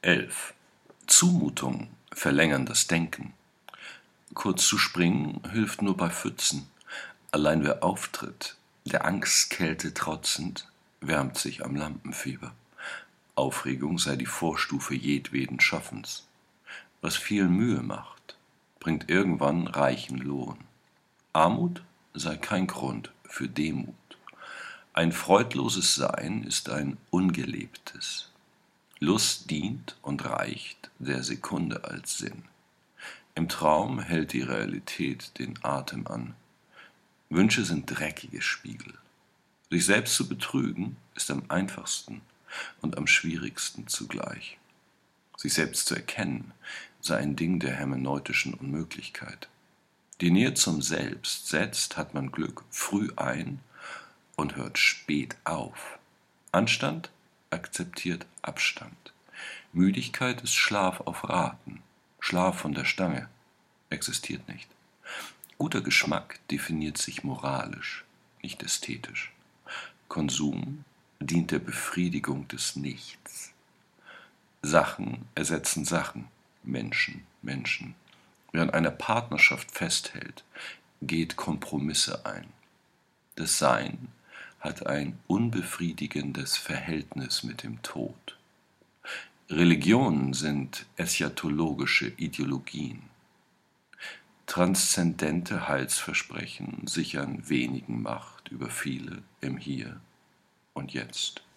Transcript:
11. Zumutungen verlängern das Denken. Kurz zu springen hilft nur bei Pfützen. Allein wer auftritt, der Angstkälte trotzend, wärmt sich am Lampenfieber. Aufregung sei die Vorstufe jedweden Schaffens. Was viel Mühe macht, bringt irgendwann reichen Lohn. Armut sei kein Grund für Demut. Ein freudloses Sein ist ein ungelebtes. Lust dient und reicht der Sekunde als Sinn. Im Traum hält die Realität den Atem an. Wünsche sind dreckige Spiegel. Sich selbst zu betrügen ist am einfachsten und am schwierigsten zugleich. Sich selbst zu erkennen sei ein Ding der hermeneutischen Unmöglichkeit. Die Nähe zum Selbst setzt, hat man Glück, früh ein und hört spät auf. Anstand akzeptiert Abstand. Müdigkeit ist Schlaf auf Raten. Schlaf von der Stange existiert nicht. Guter Geschmack definiert sich moralisch, nicht ästhetisch. Konsum dient der Befriedigung des Nichts. Sachen ersetzen Sachen, Menschen Menschen. Wer an einer Partnerschaft festhält, geht Kompromisse ein. Das Sein hat ein unbefriedigendes Verhältnis mit dem Tod. Religionen sind eschatologische Ideologien. Transzendente Heilsversprechen sichern wenigen Macht über viele im Hier und Jetzt.